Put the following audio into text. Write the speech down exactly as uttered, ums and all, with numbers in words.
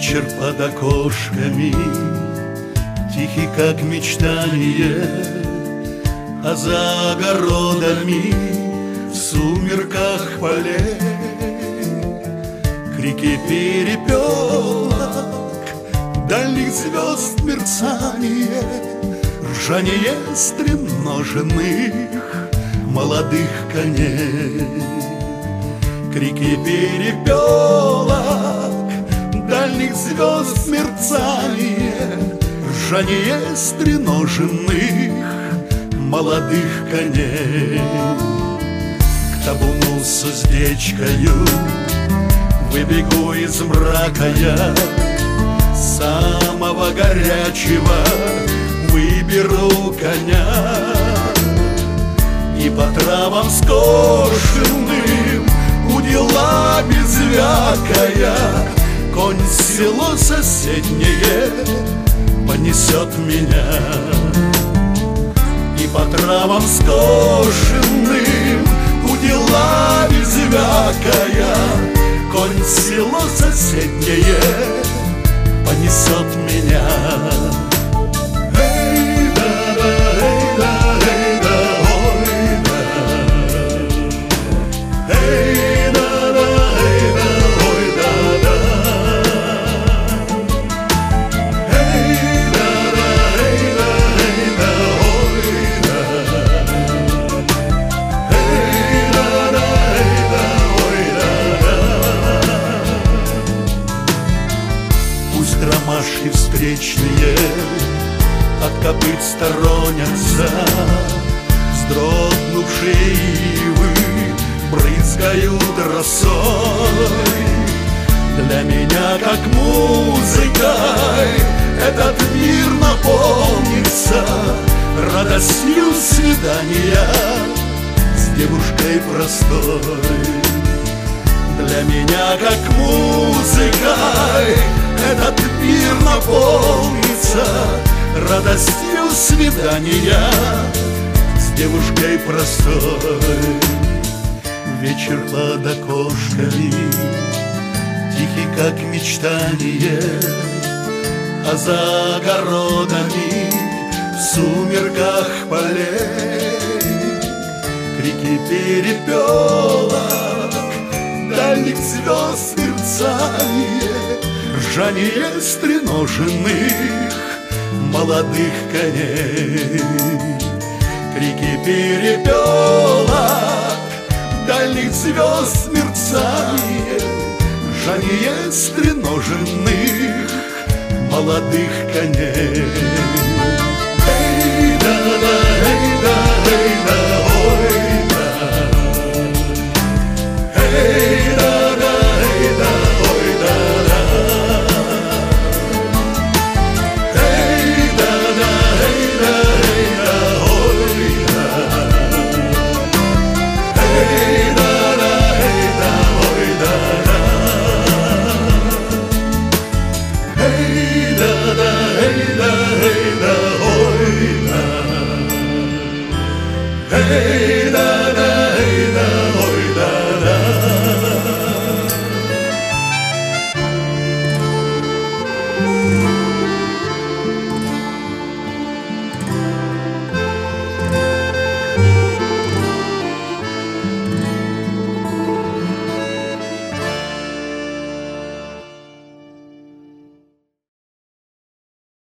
Вечер под окошками, тихий, как мечтание, а за огородами в сумерках полей крики перепелок, дальних звезд мерцание, ржание стреноженных молодых коней. Крики перепелок, дальних звезд мерцание, ржание стреноженных молодых коней. К табуну с уздечкою выбегу из мрака я, самого горячего выберу коня, и по травам скошенным уделами звякая, конь в село соседнее понесет меня. И по травам скошенным уделами звякая, конь в село соседнее понесет меня. Ромашки встречные от копыт сторонятся, вздрогнувшие ивы брызгают росой. Для меня, как музыкой, этот мир наполнится радостью свидания с девушкой простой. Для меня, как музыкой, этот мир наполнится радостью свидания с девушкой простой. Вечер под окошками, тихий, как мечтание, а за огородами в сумерках полей крики перепелок, дальних звезд мерцание, ржание стреноженных молодых коней. Крики перепелок, дальних звезд мерцание, ржание стреноженных молодых коней. Эй-да-да, эй-да, эй-да, ой-да. Эй-да-да, эй-да, ой-да-да. Hey, da, da.